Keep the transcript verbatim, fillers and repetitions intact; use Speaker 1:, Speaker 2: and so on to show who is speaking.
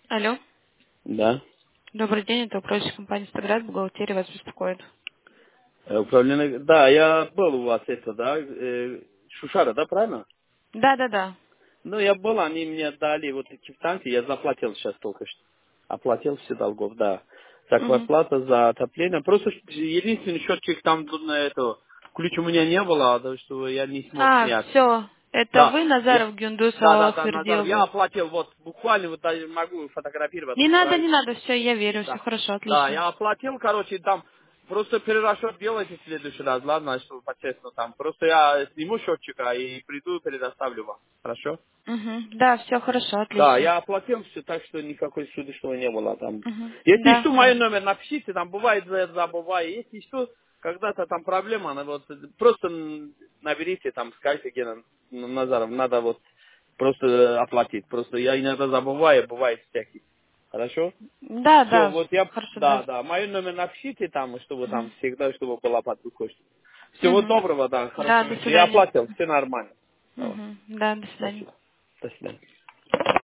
Speaker 1: Алло.
Speaker 2: Да.
Speaker 1: Добрый день, это управляющая компания «Стаград», бухгалтерия вас беспокоит.
Speaker 2: Э, Управление... Да, я был у вас это, да, э, Шушара, да, правильно?
Speaker 1: Да, да, да.
Speaker 2: Ну, я был, они мне дали вот эти квитанции, я заплатил сейчас только что. Оплатил все долгов, да. За
Speaker 1: Мгм.
Speaker 2: квартплата, за отопление. Просто ш- единственный счетчик там, на это, ключ у меня не было, так что я не смог
Speaker 1: А,
Speaker 2: снять.
Speaker 1: все. Это
Speaker 2: Да,
Speaker 1: вы,
Speaker 2: я,
Speaker 1: Назаров Гюндус
Speaker 2: да, да, да, Назар, я
Speaker 1: Аллахвердиеву?
Speaker 2: оплатил, вот, буквально вот даже могу фотографировать,
Speaker 1: Не надо,
Speaker 2: отправить.
Speaker 1: не надо, все, я верю, все
Speaker 2: Да.
Speaker 1: хорошо,
Speaker 2: Да,
Speaker 1: отлично.
Speaker 2: я оплатил, короче, там просто перерасчет делайте в следующий раз, ладно, чтобы по-честному там. Просто я сниму счетчика и приду и предоставлю вам. Хорошо?
Speaker 1: Угу. Да, все хорошо,
Speaker 2: Да,
Speaker 1: отлично.
Speaker 2: я оплатил все так, что никакой суды, что не было там.
Speaker 1: Угу.
Speaker 2: Если
Speaker 1: Да,
Speaker 2: что, мой
Speaker 1: хорошо.
Speaker 2: номер напишите, там бывает, я забываю. Если что, когда-то там проблема, она вот просто м, наберите там скайпе, где на- на- Назаров, надо вот просто оплатить. Просто я иногда забываю, бывает всякие. Хорошо?
Speaker 1: Да,
Speaker 2: Все,
Speaker 1: да,
Speaker 2: вот я,
Speaker 1: хорошо,
Speaker 2: да,
Speaker 1: да.
Speaker 2: да, мой номер напишите там, чтобы там
Speaker 1: Угу.
Speaker 2: всегда, чтобы была под рукой. Всего
Speaker 1: Угу.
Speaker 2: доброго, да,
Speaker 1: Да,
Speaker 2: хорошего
Speaker 1: до
Speaker 2: вечера. Я
Speaker 1: свидания.
Speaker 2: оплатил, все нормально. Давай,
Speaker 1: Угу. Да, до свидания.
Speaker 2: спасибо. До свидания.